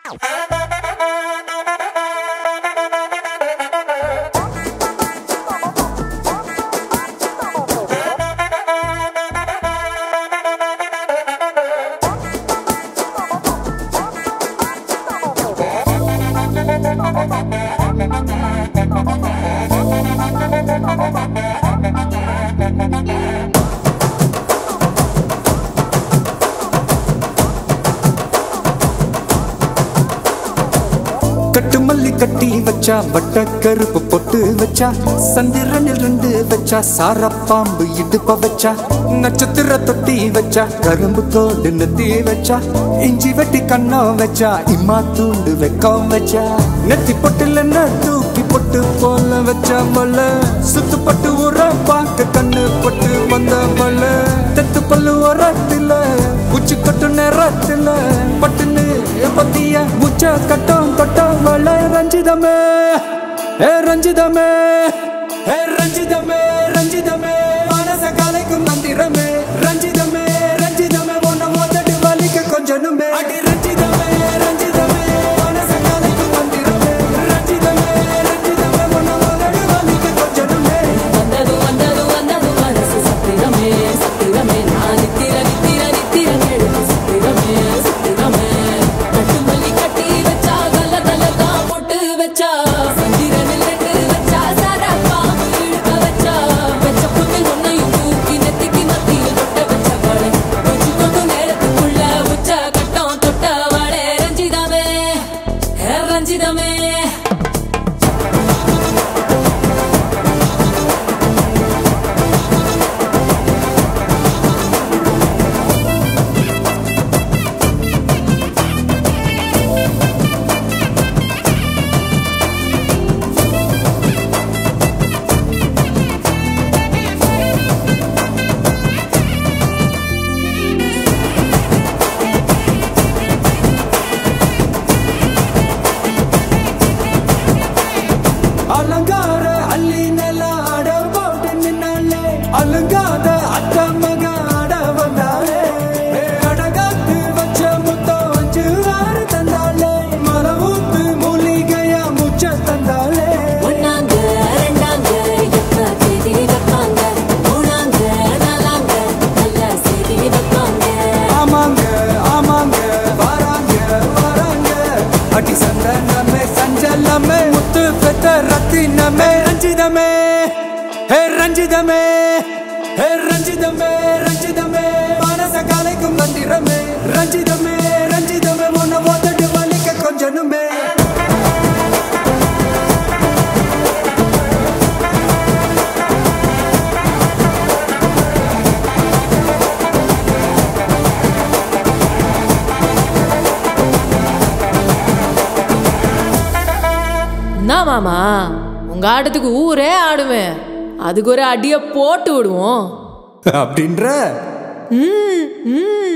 கட்டு மல்லி கட்டி வச்சா வட்ட கருப்பு பொட்டு வச்சா சந்திரனில் 2 வச்சா சார பாம்பு இடுப்ப வச்சா நட்சத்திர தொட்டி வச்சா கரும்பு கோடு நெத்தி வச்சா இஞ்சி வெட்டி கண்ணம் வச்சா இம்மா தூண்டு வெக்கம் வச்சா நெத்தி பொட்டுல தூக்கி பொட்டு போல வச்சா மல்ல சுத்து பட்டு உர பாக்க கண்ணு பொட்டு வந்த மல்ல தெத்து பல்லு உரத்துல உச்சி கொட்டு நேரத்துல பட்டுன்னு பத்திய முச்ச கட்டம் கட்டம் வள ரஞ்சிதமே ரஞ்சிதமே ரஞ்சிதமே ரஞ்சிதமே மனச கலைக்கும் மந்திரமே ரஞ்சிதமே ரஞ்சிதமே ஒன்ன மோதடி வலிக்க கொஞ்சனுமே அடி ரஞ்சிதமே ரஞ்சிதமே மனச கலைக்கும் மந்திரமே ரஞ்சிதமே ரஞ்சிதமே ஒன்ன மோதடி வலிக்க கொஞ்சனுமே வந்தது வந்தது வந்தது மனசு சத்திரமே சத்திரமே நான் நித்திர நித்திர நித்திர கேடு சத்திரமே சத்திரமே கட்டு மல்லி கட்டி வச்சா கல கலகா பொட்டு வச்சா சந்திரனில் 2 வச்சா சாரா பாம்பு இழுக்க வச்சா வச்ச பொட்டு ஒன்னையும் தூக்கி நெத்திக்கு மத்தியில் தொட்ட வச்ச வாழை கொஞ்சு கொண்டு நேரத்துக்குள்ள உச்ச கட்டம் தொட்ட வாழை ரஞ்சிதமே ரஞ்சிதமே அலங்கார அள்ளி நில ஆட போட்டு நின்னாலே அலங்காத அத்த மக ஆட வந்தாலே அடகாத்து வச்ச முத்தம் 5 தந்தாலே மரவூத்து மூலிகையா முச்ச தந்தாலே ஒன்னாங்க ரெண்டாங்க எப்ப தேதி வைப்பாங்க மூணாங்க நாலாங்க நல்ல செய்தி வைப்பாங்க ஆமாங்க ஆமாங்க வராங்க வராங்க அடி சந்தனமே சஞ்சலமே முத்து பெத்த ரத்தினமே ரஞ்சிதமே ரஞ்சிதமே ரஞ்சிதமே ரஞ்சிதமே மனச கலைக்கும் மந்திரமே ரஞ்சிதமே ரஞ்சிதமே ஒன்ன மோதடி வலிக்க கொஞ்சனுமே என்ன மாமா உங்க ஆட்டத்துக்கு ஊரே ஆடுமே அதுக்கு ஒரு அடிய போட்டு விடுவோம் அப்படின்ற